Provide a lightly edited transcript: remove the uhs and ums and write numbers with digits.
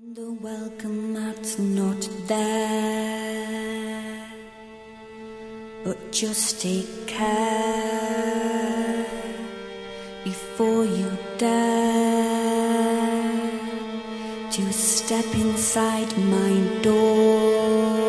The welcome mat's not there, but just take care before you dare to step inside my door.